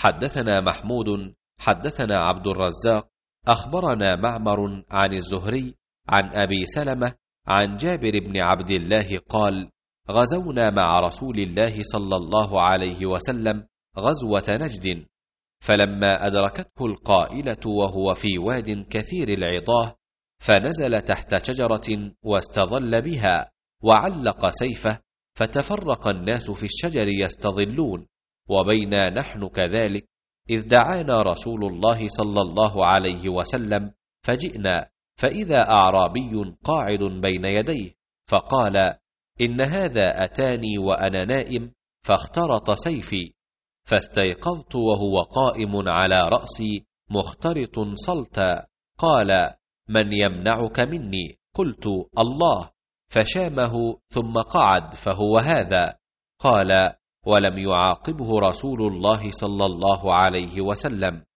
حدثنا محمود حدثنا عبد الرزاق أخبرنا معمر عن الزهري عن أبي سلمة عن جابر بن عبد الله قال: غزونا مع رسول الله صلى الله عليه وسلم غزوة نجد، فلما أدركته القائلة وهو في واد كثير العضاه، فنزل تحت شجرة واستظل بها وعلق سيفه، فتفرق الناس في الشجر يستظلون، وبينا نحن كذلك إذ دعانا رسول الله صلى الله عليه وسلم، فجئنا فإذا أعرابي قاعد بين يديه، فقال: إن هذا أتاني وأنا نائم فاخترط سيفي، فاستيقظت وهو قائم على رأسي مخترط صلتا، قال: من يمنعك مني؟ قلت: الله، فشامه ثم قعد، فهو هذا. قال: ولم يعاقبه رسول الله صلى الله عليه وسلم،